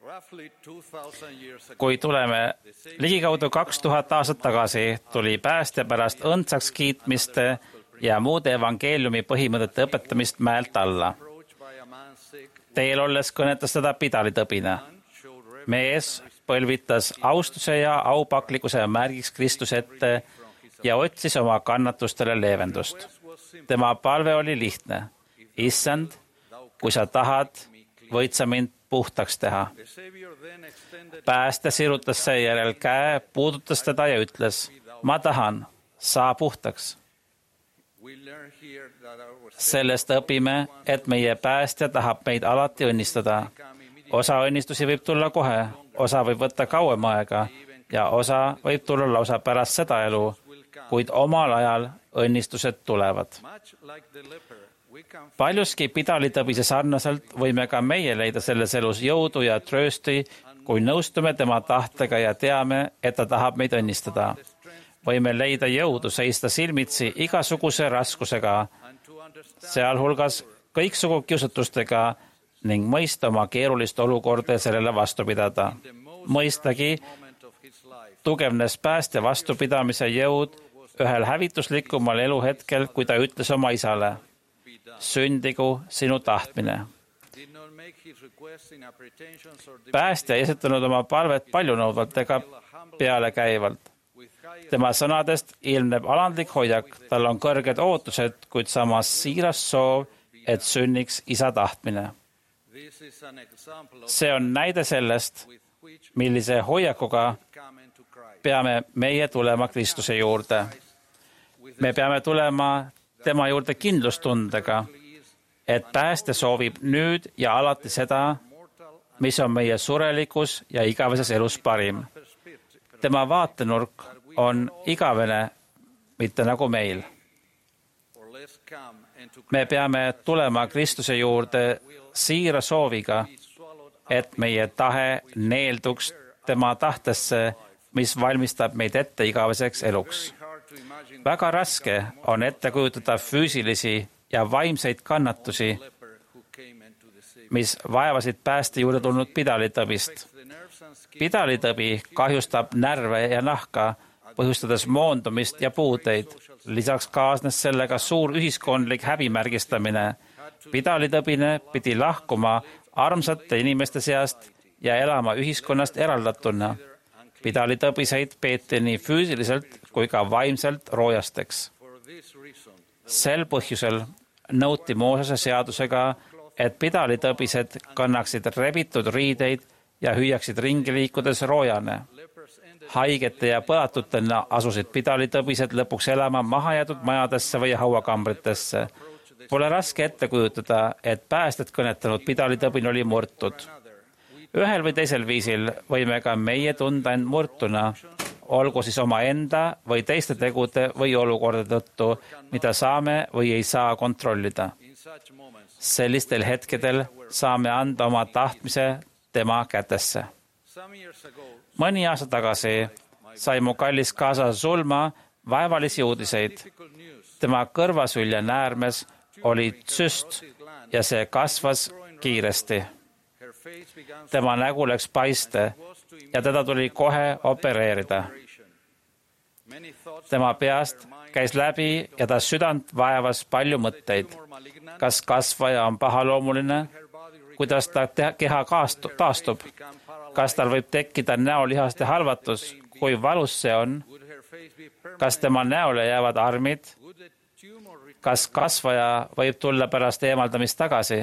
Kui tuleme ligikaudu 2000 aastat tagasi, tuli päästja pärast õndsaks kiitmiste ja muude evangeeliumi põhimõtete õpetamist mäelt alla. Teel olles kõnetas teda pidalitõbine. Mees põlvitas austuse ja aupaklikkuse märgiks Kristuse ette ja otsis oma kannatustele leevendust. Tema palve oli lihtne. Issand, kui sa tahad, võid sa mind puhtaks teha. Päästja sirutas seejärel käe, puudutas teda ja ütles, ma tahan, saa puhtaks. Sellest õpime, et meie päästja tahab meid alati õnnistada. Osa õnnistusi võib tulla kohe, osa võib võtta kauem aega ja osa võib tulla lausa pärast seda elu, kuid omal ajal õnnistused tulevad. Paljuski pidalitõbise sarnaselt võime ka meie leida selles elus jõudu ja tröösti, kui nõustume tema tahtega ja teame, et ta tahab meid õnnistada. Võime leida jõudu seista silmitsi igasuguse raskusega, sealhulgas kõiksugu kiusatustega ning mõista oma keerulist olukorda ja sellele vastu pidada. Mõistagi tugevnes päästja vastupidamise jõud ühel hävituslikumal eluhetkel, kui ta ütles oma isale, sündigu sinu tahtmine. Päästja ei esitanud oma palvet paljunõudvalt ega pealekäivalt. Tema sõnadest ilmneb alandlik hoiak, tal on kõrged ootused, kuid samas siiras soov, et sünniks isa tahtmine. See on näide sellest, millise hoiakuga peame meie tulema Kristuse juurde. Me peame tulema tema juurde kindlustundega, et päästja soovib nüüd ja alati seda, mis on meie surelikus ja igaveses elus parim. Tema vaatenurk on igavene, mitte nagu meil. Me peame tulema Kristuse juurde siira sooviga, et meie tahe neelduks tema tahtesse, mis valmistab meid ette igaveseks eluks. Väga raske on ette kujutada füüsilisi ja vaimseid kannatusi, mis vaevasid pääste juurde tulnud pidalitõbist. Pidalitõbi kahjustab närve ja nahka, põhjustades moondumist ja puudeid. Lisaks kaasnes sellega suur ühiskondlik häbimärgistamine. Pidalitõbine pidi lahkuma armsate inimeste seast ja elama ühiskonnast eraldatuna. Pidalitõbiseid peeti nii füüsiliselt kui ka vaimselt roojasteks. Sel põhjusel nõuti Moosese seadusega, et pidalitõbised kannaksid rebitud riideid ja hüüaksid ringi liikudes roojane. Haigete ja põlatutena asusid pidalitõbised lõpuks elama mahajäetud majadesse või hauakambritesse. Pole raske ette kujutada, et päästet kõnetanud pidalitõbin oli murtud. Ühel või teisel viisil võime ka meie tunda end murtuna, olgu siis oma enda või teiste tegude või olukordade tõttu, mida saame või ei saa kontrollida. Sellistel hetkedel saame anda oma tahtmise tema kätesse. Mõni aasta tagasi sai mu kallis kaasa Zulma vaevalisi uudiseid. Tema kõrvasülje näärmes oli tsüst ja see kasvas kiiresti. Tema nägu läks paiste ja teda tuli kohe opereerida. Tema peast käis läbi ja ta südant vaevas palju mõtteid. Kas kasvaja on pahaloomuline? Kuidas ta keha taastub? Kas tal võib tekkida näolihaste halvatus? Kui valus see on? Kas tema näole jäävad armid? Kas kasvaja võib tulla pärast eemaldamist tagasi?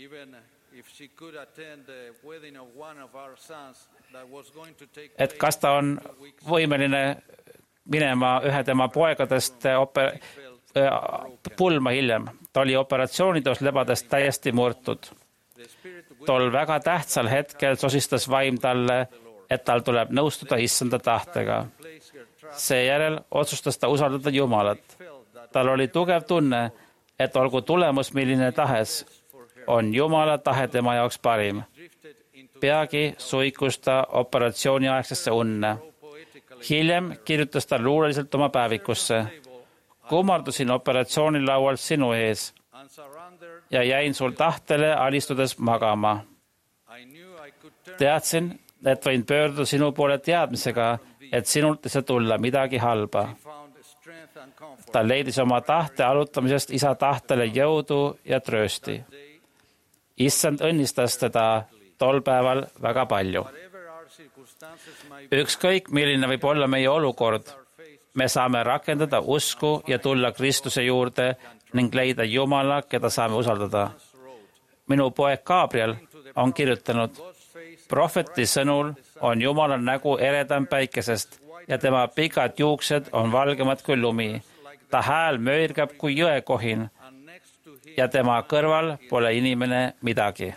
Et kas ta on võimeline minema ühe tema poegadest pulma hiljem? Ta oli operatsioonitöös lebades täiesti murtud. Tol väga tähtsal hetkel sosistas vaim talle, et tal tuleb nõustuda issanda tahtega. Seejärel otsustas ta usaldada Jumalat. Tal oli tugev tunne, et olgu tulemus milline tahes, on Jumala tahe tema jaoks parim. Peagi suikus ta operatsiooniaegsesse unne. Hiljem kirjutas ta luuleliselt oma päevikusse. Kummardusin operatsioonilaual sinu ees ja jäin sul tahtele alistudes magama. Teadsin, et võin pöörduda sinu poole teadmisega, et sinult ei saa tulla midagi halba. Ta leidis oma tahte alutamisest isa tahtele jõudu ja tröösti. Issand õnnistas teda tol päeval väga palju. Ükskõik, milline võib olla meie olukord, me saame rakendada usku ja tulla Kristuse juurde ning leida Jumala, keda saame usaldada. Minu poeg Gabriel on kirjutanud, prohveti sõnul on Jumala nägu eredam päikesest ja tema pikad juuksed on valgemad kui lumi. Ta hääl möirgab kui jõekohin ja tema kõrval pole inimene midagi.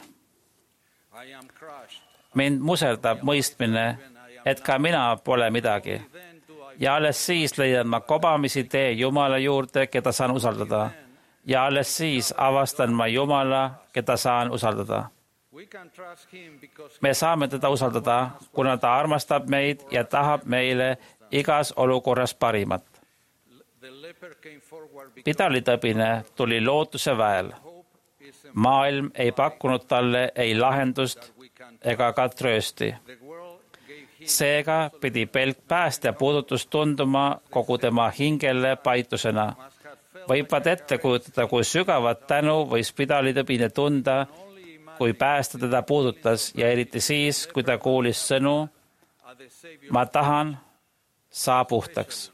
Mind muserdab mõistmine, et ka mina pole midagi. Ja alles siis leian ma kobamisi tee Jumala juurde, keda saan usaldada. Ja alles siis avastan ma Jumala, keda saan usaldada. Me saame teda usaldada, kuna ta armastab meid ja tahab meile igas olukorras parimat. Pidalitõbine tuli lootuse väel. Maailm ei pakkunud talle ei lahendust ega ka tröösti. Seega pidi pelk päästja puudutus tunduma kogu tema hingele paitusena. Võivad ette kujutada, kui sügavat tänu võis pidalitõbine tunda, kui päästja teda puudutas ja eriti siis, kui ta kuulis sõnu, ma tahan, saa puhtaks.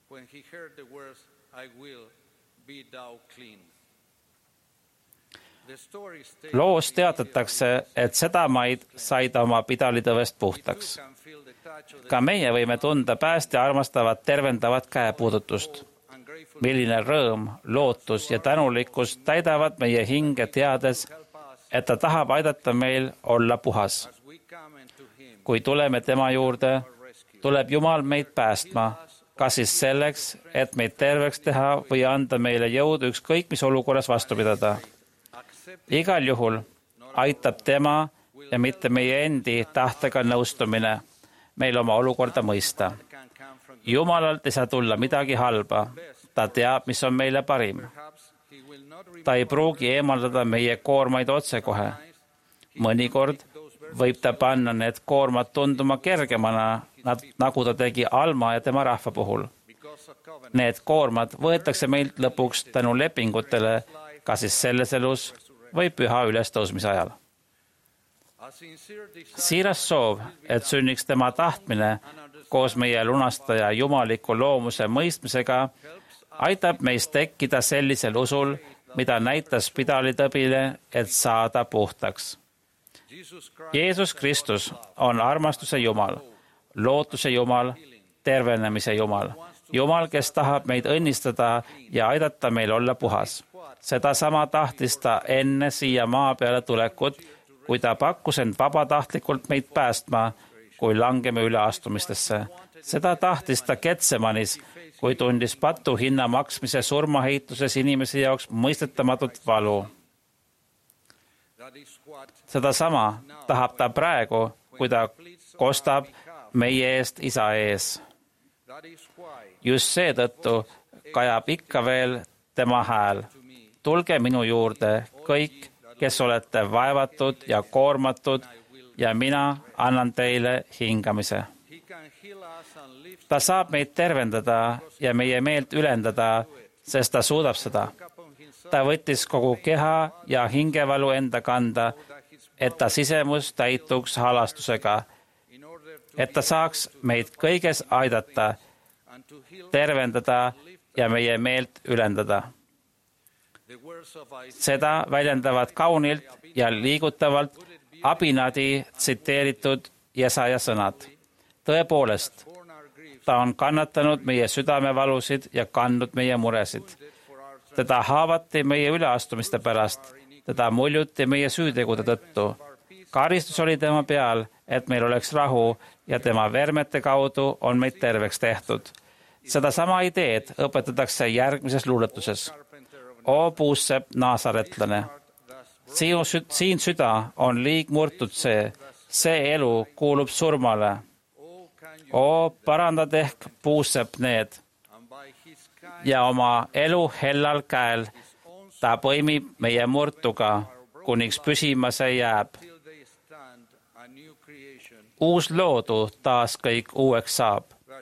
Loos teatatakse, et sedamaid sai ta oma pidalitõvest puhtaks. Ka meie võime tunda päästja armastavat tervendavat käepuudutust. Milline rõõm, lootus ja tänulikkus täidavad meie hinge teades, et ta tahab aidata meil olla puhas. Kui tuleme tema juurde, tuleb Jumal meid päästma, kas siis selleks, et meid terveks teha või anda meile jõudu ükskõik mis olukorras vastu pidada. Igal juhul aitab tema ja mitte meie endi tahtega nõustumine meil oma olukorda mõista. Jumalalt ei saa tulla midagi halba. Ta teab, mis on meile parim. Ta ei pruugi eemaldada meie koormaid otsekohe. Mõnikord võib ta panna need koormad tunduma kergemana, nagu ta tegi Alma ja tema rahva puhul. Need koormad võetakse meilt lõpuks tänu lepingutele, kas siis selles elus või püha ülestõusmise ajal. Siiras soov, et sünniks tema tahtmine koos meie lunastaja jumaliku loomuse mõistmisega, aitab meist tekkida sellisel usul, mida näitas pidalitõbile, et saada puhtaks. Jeesus Kristus on armastuse Jumal, lootuse Jumal, tervenemise Jumal. Jumal, kes tahab meid õnnistada ja aidata meil olla puhas. Seda sama tahtis ta enne siia maa peale tulekut, kui ta pakkus end vabatahtlikult meid päästma, kui langeme üleastumistesse. Seda tahtis ta Getsemanis, kui tundis patu hinna maksmise surmaheituses inimese jaoks mõistetamatut valu. Seda sama tahab ta praegu, kui ta kostab meie eest isa ees. Just seetõttu kajab ikka veel tema hääl. Tulge minu juurde kõik, kes olete vaevatud ja koormatud ja mina annan teile hingamise. Ta saab meid tervendada ja meie meelt ülendada, sest ta suudab seda. Ta võttis kogu keha ja hingevalu enda kanda, et ta sisemus täituks halastusega, et ta saaks meid kõiges aidata, tervendada ja meie meelt ülendada. Seda väljendavad kaunilt ja liigutavalt Abinadi tsiteeritud Jesaja sõnad. Tõepoolest, ta on kannatanud meie südamevalusid ja kandnud meie muresid. Teda haavati meie üleastumiste pärast, teda muljuti meie süütegude tõttu. Karistus oli tema peal, et meil oleks rahu ja tema vermete kaudu on meid terveks tehtud. Seda sama ideed õpetatakse järgmises luuletuses. O puussepp naasaretlane, siin süda on liig murtud see elu kuulub surmale. O parandad ehk puussepp need ja oma elu hellal käel ta põimib meie murtuga, kuniks püsima see jääb. uus loodu taas kõik uueks saab.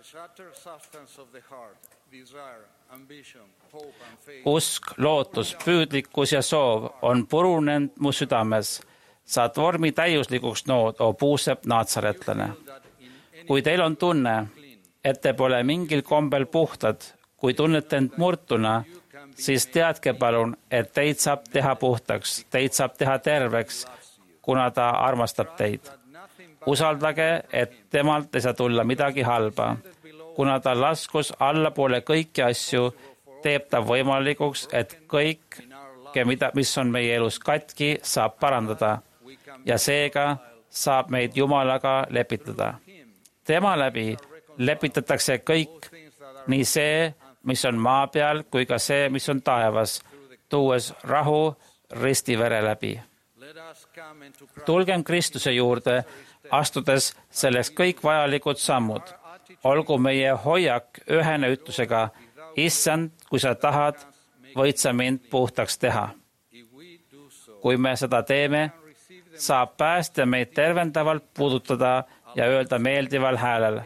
Usk, lootus, püüdlikkus ja soov on purunenud mu südames. Saad vormi täiuslikuks nood, o Puusepp naatsaretlane. Kui teil on tunne, et te pole mingil kombel puhtad, kui tunnete end murtuna, siis teadke palun, et teid saab teha puhtaks, teid saab teha terveks, kuna ta armastab teid. Usaldage, et temalt ei saa tulla midagi halba. Kuna ta laskus allapoole kõiki asju, teeb ta võimalikuks, et kõik, mis on meie elus katki, saab parandada ja seega saab meid Jumalaga lepitada. Tema läbi lepitatakse kõik, nii see, mis on maa peal, kui ka see, mis on taevas, tuues rahu ristivere läbi. Tulgem Kristuse juurde, astudes selleks kõik vajalikud sammud. Olgu meie hoiak ühene ütlusega, Issand, kui sa tahad, võid sa mind puhtaks teha. Kui me seda teeme, saab päästja meid tervendavalt puudutada ja öelda meeldival häälel.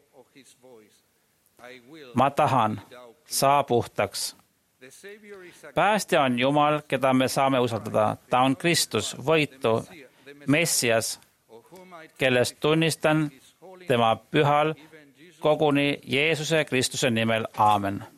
Ma tahan, saa puhtaks. Päästja on Jumal, keda me saame usaldada. Ta on Kristus, võitu, Messias, kellest tunnistan tema pühal koguni Jeesuse Kristuse nimel. Aamen.